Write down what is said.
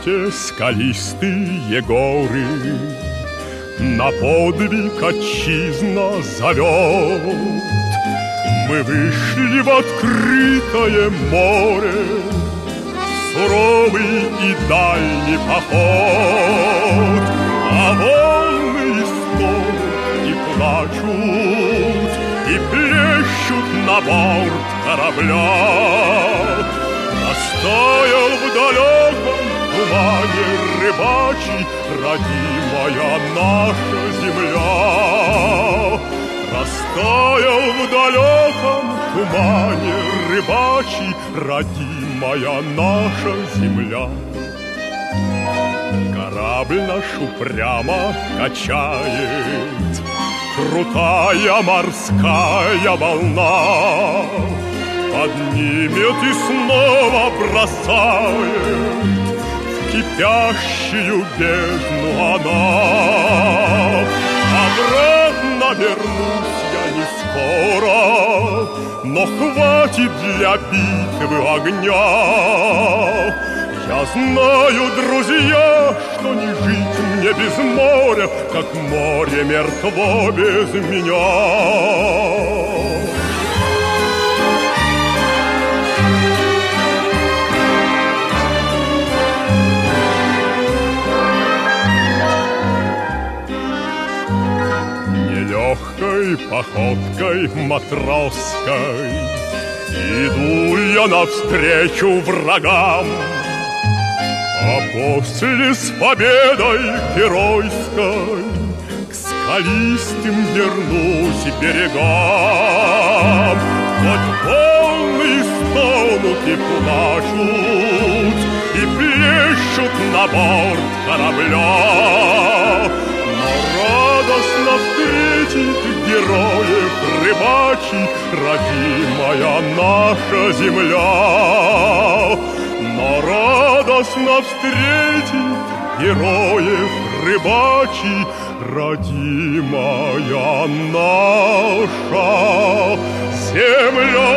те скалистые горы, на подвиг отчизна зовет. Мы вышли в открытое море, суровый и дальний поход, а волны стонут и плачут, и плещут на борт корабля. Растаял в далеком тумане рыбачий родимая наша земля. Растаял в далеком тумане рыбачий родимая наша земля. Корабль наш упрямо качает крутая морская волна, поднимет и снова бросает в кипящую бездну она. Обратно вернусь я не скоро, но хватит для битвы огня. Я знаю, друзья, что не жить мне без моря, как море мертво без меня. Нелегкой походкой матросской иду я навстречу врагам, а после с победой геройской к скалистым вернусь берегам. Хоть волны стонут и плачут, и плещут на борт корабля, но радостно встретит героев рыбачий родимая наша земля. Но радостно встретит героев рыбачий родимая наша земля.